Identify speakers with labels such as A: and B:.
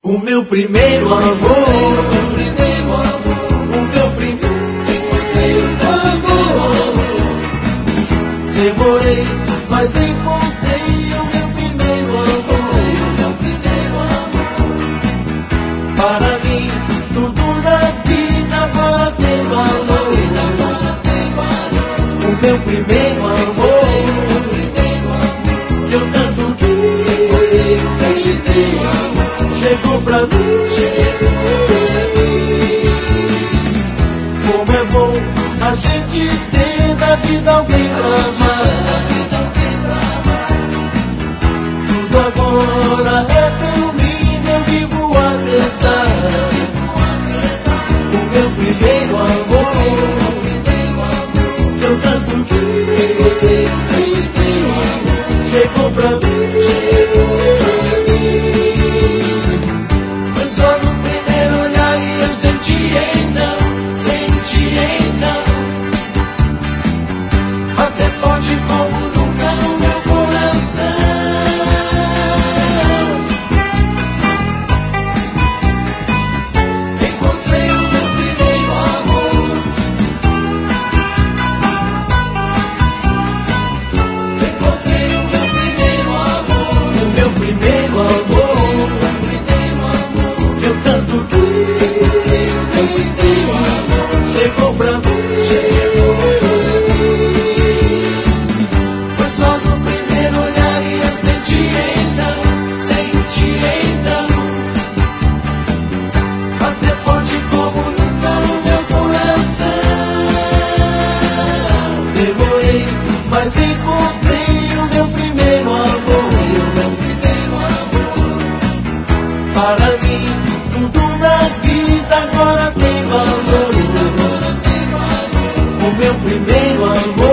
A: O meu primeiro amor, o meu primeiro amor. Demorei, mas encontrei o meu primeiro amor. Para mim, tudo na vida agora tem valor. O meu primeiro amor, que eu tanto quis, chegou pra mim. Como é bom a gente ter na vida alguém pra amar. Tudo agora é tão lindo, eu vivo a cantar. O meu primeiro amor, que eu tanto quis, chegou pra mim. Foi só no primeiro olhar e eu senti então, até forte como nunca no meu coração. Encontrei o meu primeiro amor. Encontrei o meu primeiro amor. O meu primeiro amor, que eu tanto quis, chegou pra mim. Foi só no primeiro olhar e eu senti então, até forte como nunca no meu coração. Demorei, mas encontrei o meu primeiro amor. Para mim, tudo na vida agora tem valor. O meu primeiro amor,